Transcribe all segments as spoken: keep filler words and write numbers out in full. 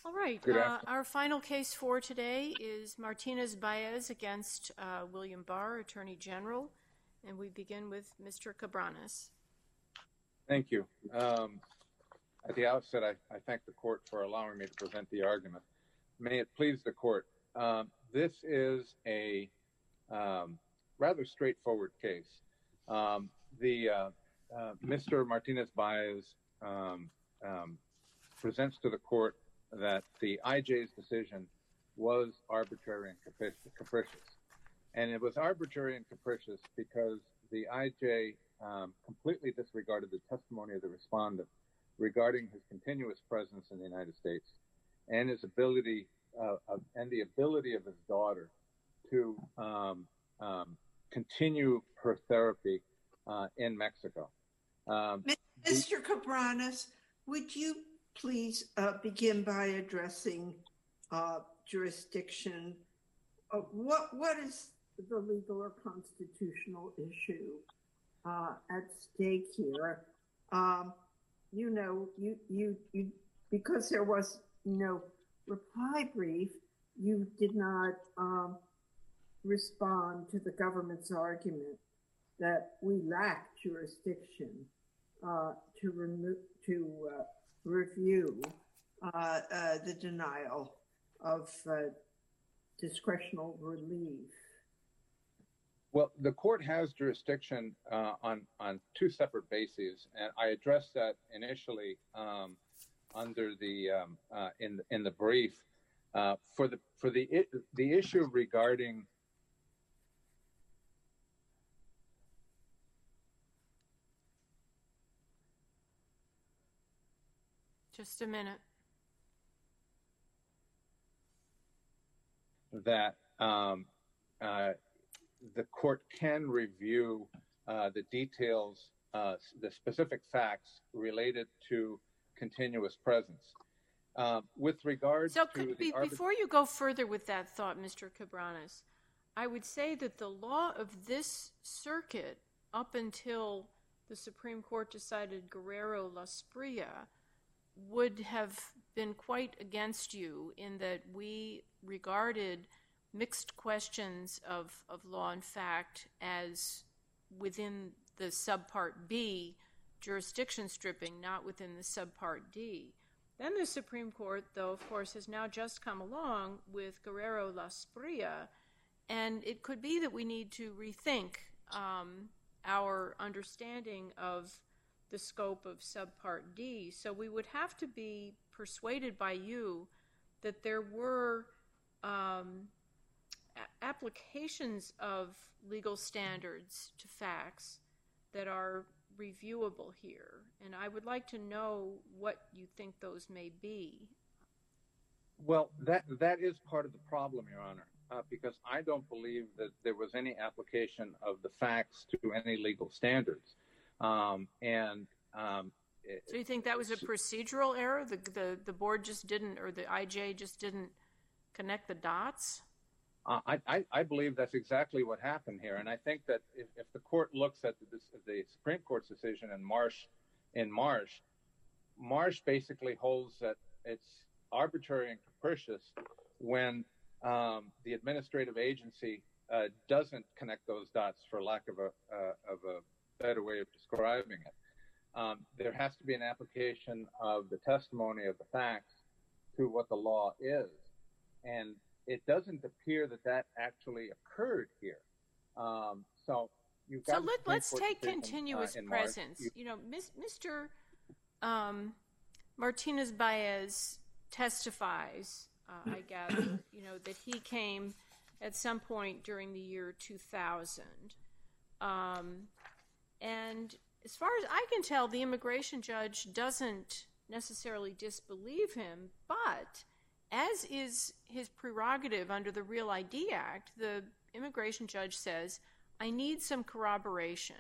All right. Good Uh, afternoon. our final case for today is Martinez-Baez against uh, William Barr, Attorney General, and we begin with Mister Cabranes. Thank you. Um, at the outset, I, I thank the court for allowing me to present the argument. May it please the court. Um, this is a um, rather straightforward case. Um, the uh, uh, Mister Martinez-Baez um, um, presents to the court that the I J's decision was arbitrary and capricious. And it was arbitrary and capricious because the I J um, completely disregarded the testimony of the respondent regarding his continuous presence in the United States and his ability uh, of, and the ability of his daughter to um, um, continue her therapy uh, in Mexico. Um, Mister Cabranes, would you please uh, begin by addressing uh, jurisdiction? Uh, what what is the legal or constitutional issue uh, at stake here? Um, you know, you, you you because there was no reply brief, you did not um, respond to the government's argument that we lack jurisdiction uh, to remove to uh, review uh, uh, the denial of uh, discretional relief. Well, the court has jurisdiction uh, on on two separate bases, and I addressed that initially um, under the um, uh, in in the brief uh, for the for the the issue regarding. Just a minute. That um, uh, the court can review uh, the details, uh, the specific facts related to continuous presence. Um, with regard so to could the be, before you go further with that thought, Mister Cabranes, I would say that the law of this circuit up until the Supreme Court decided Guerrero-Lasprilla would have been quite against you in that we regarded mixed questions of, of law and fact as within the subpart B jurisdiction stripping, not within the subpart D. Then the Supreme Court, though, of course, has now just come along with Guerrero-Lasprilla, and it could be that we need to rethink um, our understanding of the scope of subpart D. So we would have to be persuaded by you that there were um, a- applications of legal standards to facts that are reviewable here. And I would like to know what you think those may be. Well, that that is part of the problem, Your Honor, uh, because I don't believe that there was any application of the facts to any legal standards. Um, and um, so you think that was a procedural error? The, the the board just didn't, or the I J just didn't connect the dots? Uh, I, I, I believe that's exactly what happened here. And I think that if, if the court looks at the, the Supreme Court's decision in Marsh, in Marsh, Marsh basically holds that it's arbitrary and capricious when um, the administrative agency uh, doesn't connect those dots, for lack of a uh, of a better way of describing it. Um, there has to be an application of the testimony of the facts to what the law is. And it doesn't appear that that actually occurred here. Um, so you've got so let, let's take decision, continuous uh, presence. You, you know, Mister Um, Martinez-Baez testifies, uh, I gather, you know, that he came at some point during the year two thousand. Um, and as far as I can tell, the immigration judge doesn't necessarily disbelieve him, but as is his prerogative under the Real I D Act, the immigration judge says, I need some corroboration.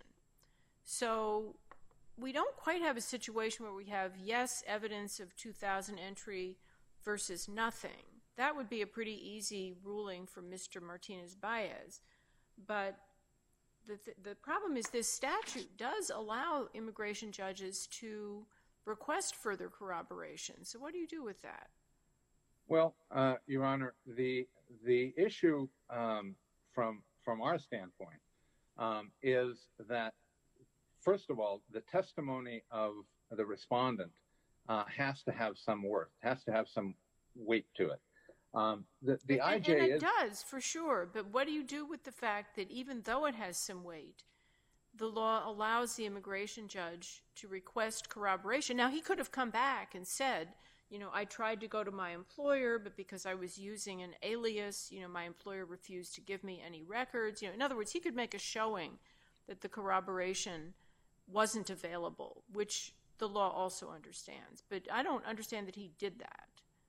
So we don't quite have a situation where we have, yes, evidence of two thousand entry versus nothing. That would be a pretty easy ruling for Mister Martinez-Baez. But the, th the problem is this statute does allow immigration judges to request further corroboration. So what do you do with that? Well, uh, Your Honor, the the issue um, from from our standpoint um, is that, first of all, the testimony of the respondent uh, has to have some worth, has to have some weight to it. Um, the the and, I J and it is does, for sure, but what do you do with the fact that even though it has some weight, the law allows the immigration judge to request corroboration? Now, he could have come back and said, you know, I tried to go to my employer, but because I was using an alias, you know, my employer refused to give me any records. You know, in other words, he could make a showing that the corroboration wasn't available, which the law also understands. But I don't understand that he did that.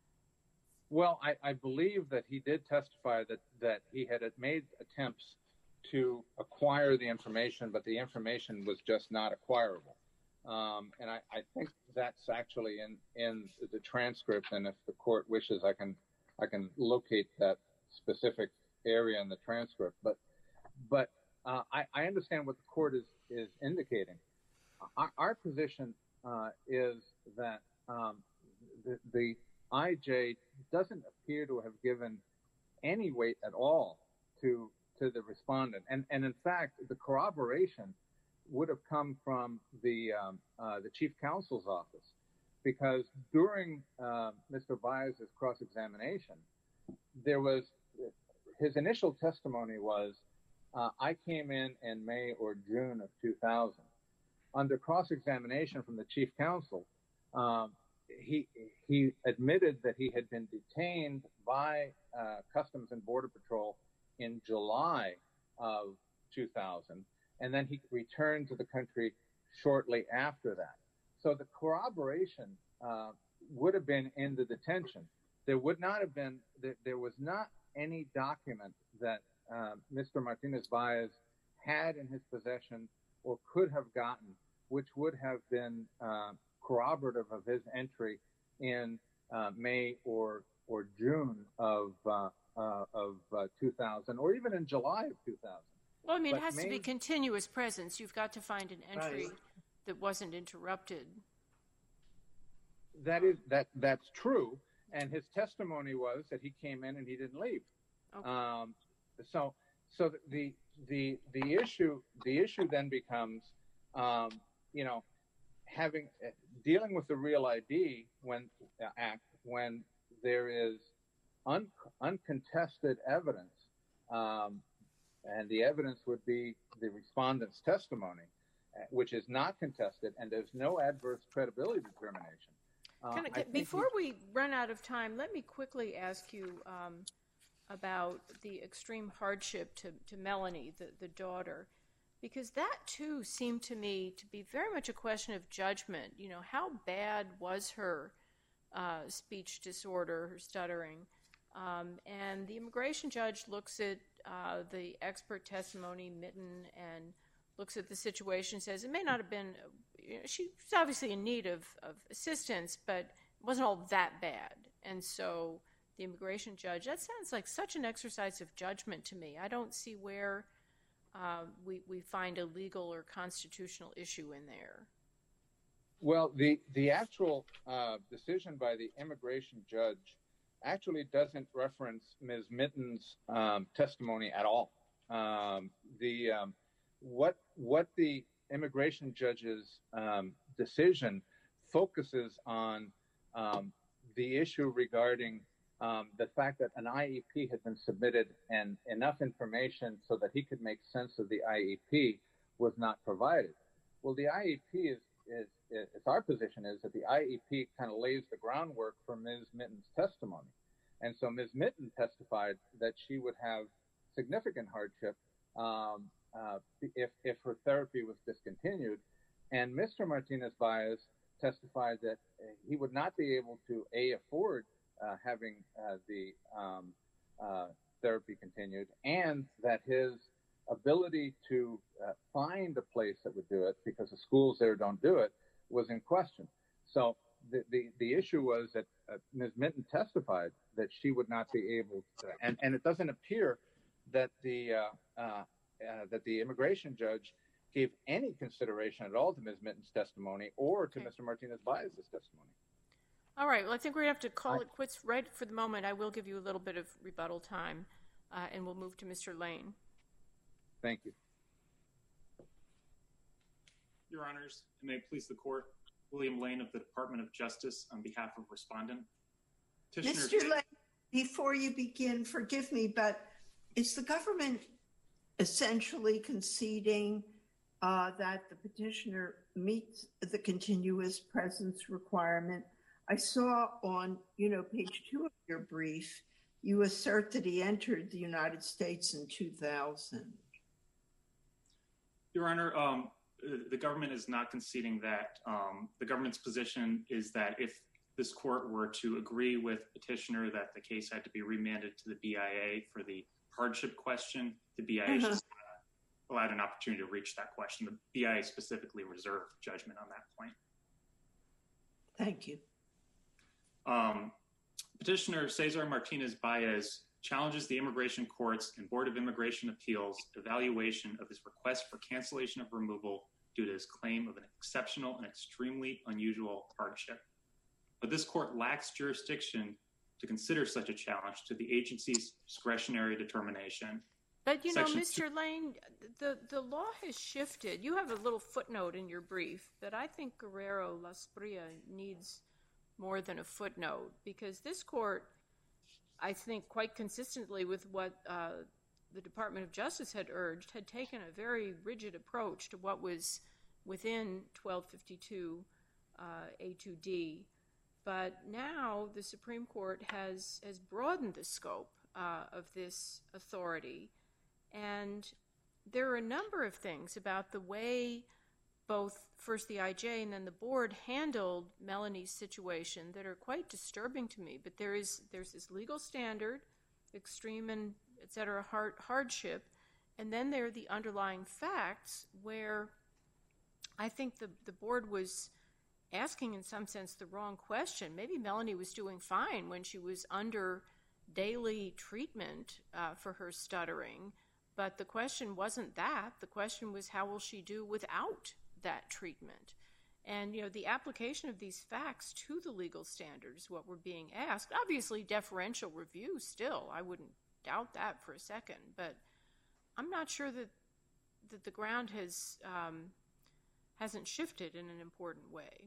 Well, I, I believe that he did testify that, that he had made attempts to acquire the information, but the information was just not acquirable. Um, and I, I think that's actually in, in the transcript. And if the court wishes, I can I can locate that specific area in the transcript. But but uh, I, I understand what the court is is indicating. Our, our position uh, is that um, the, the I J doesn't appear to have given any weight at all to to the respondent, and and in fact, the corroboration would have come from the um, uh, the chief counsel's office, because during uh, Mister Baez's cross-examination, there was his initial testimony was, uh, I came in in May or June of two thousand. Under cross-examination from the chief counsel, um, he he admitted that he had been detained by uh, Customs and Border Patrol in July of two thousand, and then he returned to the country shortly after that. So the corroboration uh, would have been in the detention. There would not have been, there, there was not any document that uh, Mister Martinez-Baez had in his possession or could have gotten, which would have been uh, corroborative of his entry in uh, May or or June of uh, uh, of uh, two thousand, or even in July of two thousand. Well, I mean, But it has May, to be continuous presence. You've got to find an entry Right. that wasn't interrupted. that is that that's true, and his testimony was that he came in and he didn't leave. Okay. Um, so so the the the issue the issue then becomes, um, you know, having uh, dealing with the Real I D when uh, Act when there is un, uncontested evidence, um, and the evidence would be the respondent's testimony, uh, which is not contested, and there's no adverse credibility determination. Uh, Can I, I can, think before he- we run out of time, let me quickly ask you um, about the extreme hardship to, to Melanie, the, the daughter, because that too seemed to me to be very much a question of judgment. You know, how bad was her uh, speech disorder, her stuttering? Um, and the immigration judge looks at uh, the expert testimony, Mitten, and looks at the situation, says it may not have been, you know, she's obviously in need of, of assistance, but it wasn't all that bad. And so the immigration judge, that sounds like such an exercise of judgment to me. I don't see where uh, we, we find a legal or constitutional issue in there. Well, the the actual uh, decision by the immigration judge actually doesn't reference Miz Mitten's um, testimony at all. Um, the um, what what the immigration judge's um, decision focuses on um, the issue regarding um, the fact that an I E P had been submitted and enough information so that he could make sense of the I E P was not provided. Well, the I E P is is, is our position is that the I E P kind of lays the groundwork for Miz Mitten's testimony. And so Miz Mitten testified that she would have significant hardship um, uh, if, if her therapy was discontinued. And Mister Martinez-Baez testified that he would not be able to, A, afford uh, having uh, the um, uh, therapy continued, and that his ability to uh, find a place that would do it, because the schools there don't do it, was in question. So the, the, the issue was that uh, Miz Mitten testified that she would not be able to, and, and it doesn't appear that the uh, uh, uh, that the immigration judge gave any consideration at all to Miz Mitten's testimony or to Okay. Mister Martinez-Baez's testimony. All right. Well, I think we're going to have to call I, it quits right for the moment. I will give you a little bit of rebuttal time, uh, and we'll move to Mister Lane. Thank you. Your Honors, and may it please the Court, William Lane of the Department of Justice on behalf of Respondent. Mister Lane, before you begin, forgive me, but is the government essentially conceding uh, that the petitioner meets the continuous presence requirement? I saw on, you know, page two of your brief, you assert that he entered the United States in two thousand. Your Honor, um, the government is not conceding that. Um, the government's position is that if this court were to agree with petitioner that the case had to be remanded to the B I A for the hardship question, the B I A uh-huh. should allowed an opportunity to reach that question. The B I A specifically reserved judgment on that point. Thank you. Um, petitioner Cesar Martinez Baez challenges the Immigration Courts and Board of Immigration Appeals evaluation of his request for cancellation of removal due to his claim of an exceptional and extremely unusual hardship. But this court lacks jurisdiction to consider such a challenge to the agency's discretionary determination. But, you Section know, Mister Lane, the, the law has shifted. You have a little footnote in your brief that I think Guerrero-Lasprilla needs more than a footnote, because this court, I think quite consistently with what uh, the Department of Justice had urged, had taken a very rigid approach to what was within twelve fifty-two uh, A two D. But now the Supreme Court has, has broadened the scope uh, of this authority. And there are a number of things about the way both first the I J and then the board handled Melanie's situation that are quite disturbing to me. But there is there's this legal standard, extreme and et cetera, hard, hardship, and then there are the underlying facts where I think the, the board was asking in some sense the wrong question. Maybe Melanie was doing fine when she was under daily treatment uh, for her stuttering, but the question wasn't that. The question was, how will she do without that treatment? And, you know, the application of these facts to the legal standards, what we're being asked, obviously deferential review still, I wouldn't doubt that for a second, but I'm not sure that, that the ground has, um, hasn't shifted in an important way.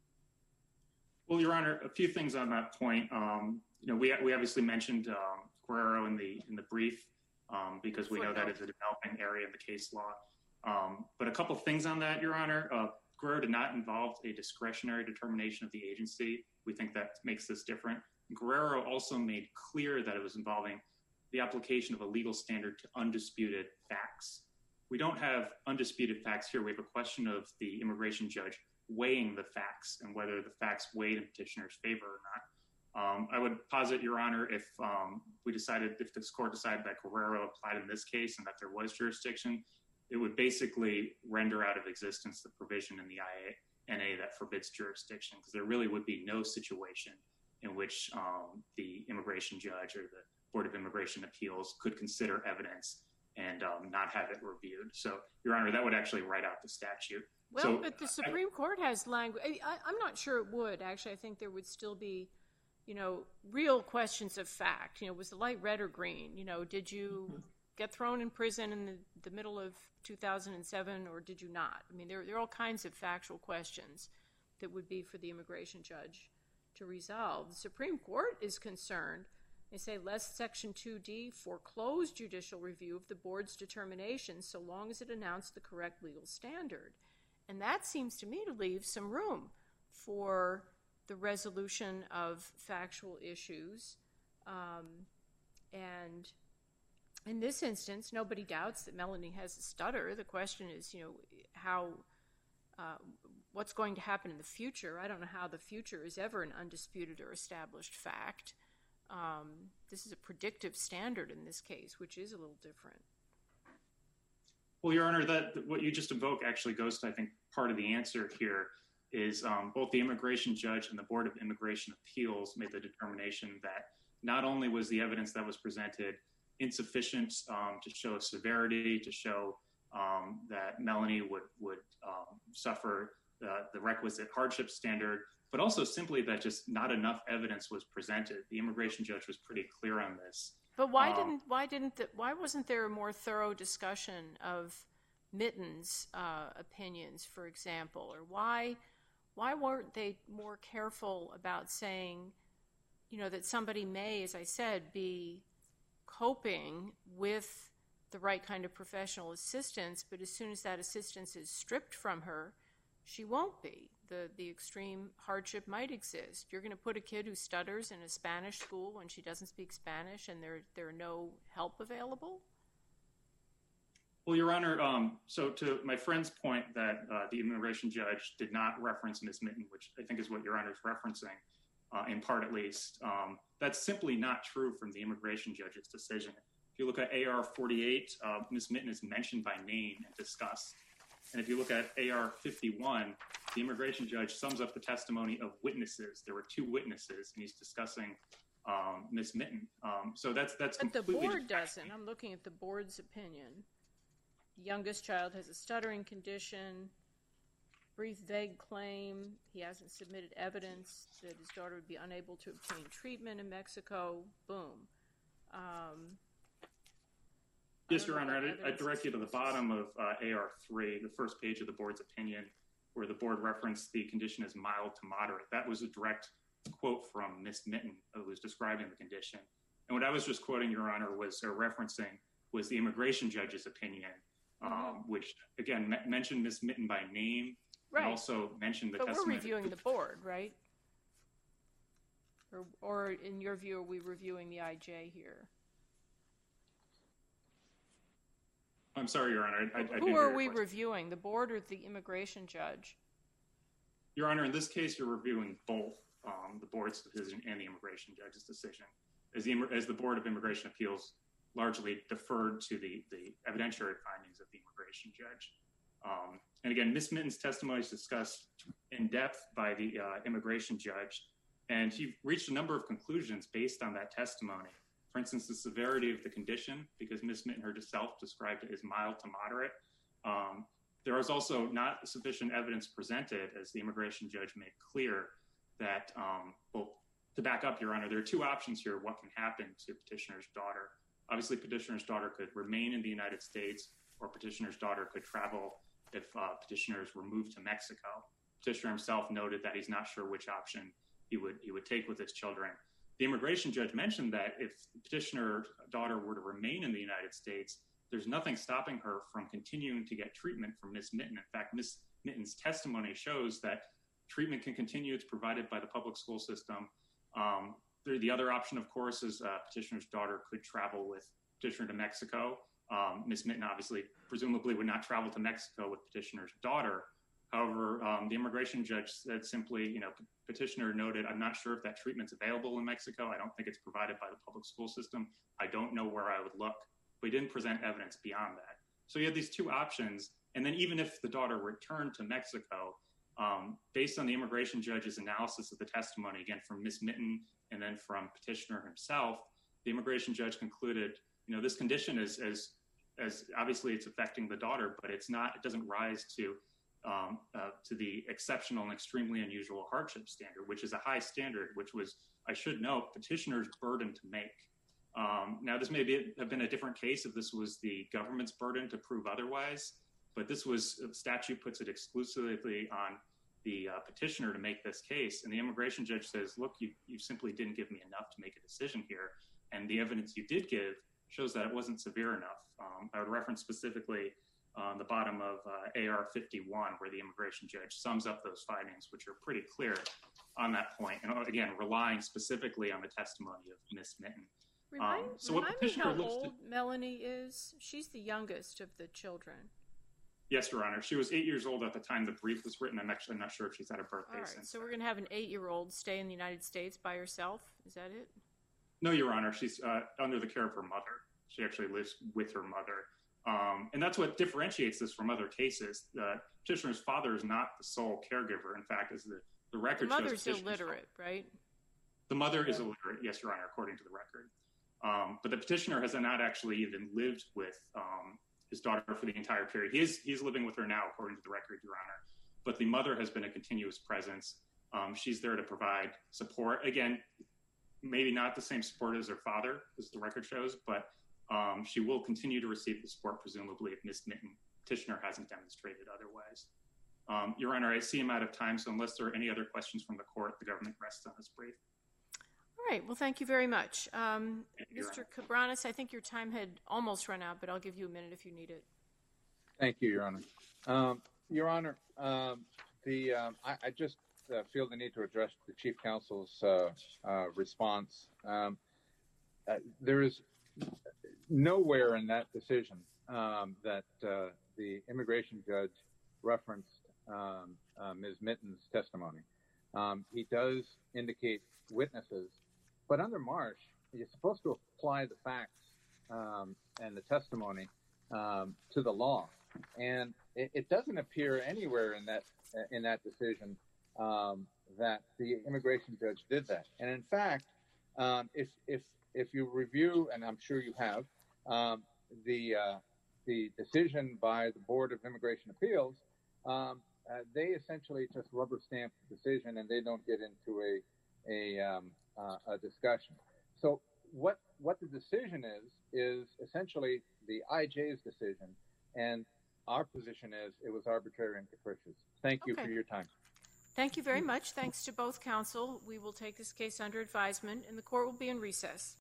Well, Your Honor, a few things on that point. Um, you know, we we obviously mentioned um, Guerrero in the in the brief um, because we know that is a developing area in the case law. Um, but a couple things on that, Your Honor. Uh, Guerrero did not involve a discretionary determination of the agency. We think that makes this different. Guerrero also made clear that it was involving the application of a legal standard to undisputed facts. We don't have undisputed facts here. We have a question of the immigration judge weighing the facts and whether the facts weighed in petitioner's favor or not. Um, I would posit, Your Honor, if um, we decided, if this court decided that Guerrero applied in this case and that there was jurisdiction, it would basically render out of existence the provision in the I N A that forbids jurisdiction, because there really would be no situation in which um, the immigration judge or the Board of Immigration Appeals could consider evidence and um, not have it reviewed. So, Your Honor, that would actually write out the statute. Well, so, but the Supreme I, Court has language. I, I'm not sure it would. Actually, I think there would still be, you know, real questions of fact. You know, was the light red or green? You know, did you mm-hmm. get thrown in prison in the, the middle of two thousand seven or did you not? I mean, there, there are all kinds of factual questions that would be for the immigration judge to resolve. The Supreme Court is concerned. They say, lest Section two D foreclose judicial review of the board's determination so long as it announced the correct legal standard. And that seems to me to leave some room for the resolution of factual issues. Um, and in this instance, nobody doubts that Melanie has a stutter. The question is, you know, how, uh, what's going to happen in the future? I don't know how the future is ever an undisputed or established fact. Um, this is a predictive standard in this case, which is a little different. Well, Your Honor, that what you just invoked actually goes to, I think, part of the answer here is um, both the immigration judge and the Board of Immigration Appeals made the determination that not only was the evidence that was presented insufficient um, to show severity, to show um, that Melanie would, would um, suffer the, the requisite hardship standard, but also simply that just not enough evidence was presented. The immigration judge was pretty clear on this. But why um, didn't why didn't the, why wasn't there a more thorough discussion of Mitten's uh, opinions, for example, or why why weren't they more careful about saying, you know, that somebody may, as I said, be coping with the right kind of professional assistance, but as soon as that assistance is stripped from her, she won't be. The the extreme hardship might exist. You're going to put a kid who stutters in a Spanish school when she doesn't speak Spanish and there there are no help available? Well, Your Honor, um, so to my friend's point that uh, the immigration judge did not reference Miz Mitten, which I think is what Your Honor is referencing, uh, in part at least, um, that's simply not true from the immigration judge's decision. If you look at A R forty-eight, uh, Miz Mitten is mentioned by name and discussed. And if you look at A R fifty-one, the immigration judge sums up the testimony of witnesses. There were two witnesses, and he's discussing um, Miz Mitten. Um, so that's that's But the completely board different. doesn't. I'm looking at the board's opinion. The youngest child has a stuttering condition, brief vague claim. He hasn't submitted evidence that his daughter would be unable to obtain treatment in Mexico. Boom. Um, Yes, Your Honor, I, I direct you to the bottom of uh, A R three, the first page of the board's opinion, where the board referenced the condition as mild to moderate. That was a direct quote from Miz Mitten, who was describing the condition. And what I was just quoting, Your Honor, was uh, referencing was the immigration judge's opinion, um, mm-hmm. which, again, me- mentioned Miz Mitten by name, right. and also mentioned the but testimony. But we're reviewing the board, right? Or, or in your view, are we reviewing the I J here? I'm sorry, Your Honor. I, I, Who are we reviewing, the board or the immigration judge? Your Honor, in this case, you're reviewing both um, the board's decision and the immigration judge's decision. As the, as the Board of Immigration Appeals largely deferred to the, the evidentiary findings of the immigration judge. Um, and again, Miz Mitten's testimony is discussed in depth by the uh, immigration judge, and he reached a number of conclusions based on that testimony. For instance, the severity of the condition, because Miz Mitten herself described it as mild to moderate. Um, there was also not sufficient evidence presented, as the immigration judge made clear, that, um, well, to back up, Your Honor, there are two options here what can happen to petitioner's daughter. Obviously, petitioner's daughter could remain in the United States, or petitioner's daughter could travel if uh, petitioners were moved to Mexico. Petitioner himself noted that he's not sure which option he would he would take with his children. The immigration judge mentioned that if the petitioner's daughter were to remain in the United States, there's nothing stopping her from continuing to get treatment from Miz Mitten. In fact, Miz Mitten's testimony shows that treatment can continue. It's provided by the public school system. Um, the, the other option, of course, is uh, petitioner's daughter could travel with petitioner to Mexico. Um, Miz Mitten obviously, presumably, would not travel to Mexico with petitioner's daughter. However, um, the immigration judge said simply, you know, petitioner noted, I'm not sure if that treatment's available in Mexico. I don't think it's provided by the public school system. I don't know where I would look. But he didn't present evidence beyond that. So you had these two options. And then even if the daughter returned to Mexico, um, based on the immigration judge's analysis of the testimony, again, from Miz Mitten and then from petitioner himself, the immigration judge concluded, you know, this condition is as, as obviously it's affecting the daughter, but it's not, it doesn't rise to Um, uh, to the exceptional and extremely unusual hardship standard, which is a high standard, which was, I should note, petitioner's burden to make. Um, now, this may be, have been a different case if this was the government's burden to prove otherwise, but this was, statute puts it exclusively on the uh, petitioner to make this case. And the immigration judge says, look, you, you simply didn't give me enough to make a decision here. And the evidence you did give shows that it wasn't severe enough. Um, I would reference specifically on the bottom of uh, A R fifty-one, where the immigration judge sums up those findings, which are pretty clear on that point. And again, relying specifically on the testimony of Miz Mitten. Remind, um, so remind what me how looks old to, Melanie is. She's the youngest of the children. Yes, Your Honor. She was eight years old at the time the brief was written. I'm actually not sure if she's had a birthday All right, since. so we're going to have an eight-year-old stay in the United States by herself? Is that it? No, Your Honor. She's uh, under the care of her mother. She actually lives with her mother. Um, and that's what differentiates this from other cases. The petitioner's father is not the sole caregiver. In fact, as the, the record the mother's shows, illiterate, right? The mother is illiterate, yes, Your Honor, according to the record. Um, but the petitioner has not actually even lived with um, his daughter for the entire period. He is he's living with her now, according to the record, Your Honor. But the mother has been a continuous presence. Um, she's there to provide support. Again, maybe not the same support as her father, as the record shows, but um, she will continue to receive the support, presumably, if Miz Mitten petitioner hasn't demonstrated otherwise. Um, Your Honor, I see I'm out of time, so unless there are any other questions from the court, the government rests on this brief. All right. Well, thank you very much. Um, You, Mister Cabranes, I think your time had almost run out, but I'll give you a minute if you need it. Thank you, Your Honor. Um, Your Honor, um, the um, I, I just uh, feel the need to address the Chief Counsel's uh, uh, response. Um, uh, there is nowhere in that decision um, that uh, the immigration judge referenced um, uh, Miz Mitten's testimony. Um, he does indicate witnesses, but under Marsh, you're supposed to apply the facts um, and the testimony um, to the law, and it, it doesn't appear anywhere in that in that decision um, that the immigration judge did that. And in fact, um, if if if you review, and I'm sure you have, um, the uh, the decision by the Board of Immigration Appeals, um, uh, they essentially just rubber stamp the decision, and they don't get into a a, um, uh, a discussion. So what what the decision is is essentially the I J's decision, and our position is it was arbitrary and capricious. Thank you Okay. for your time. Thank you very much. Thanks to both counsel. We will take this case under advisement, and the court will be in recess.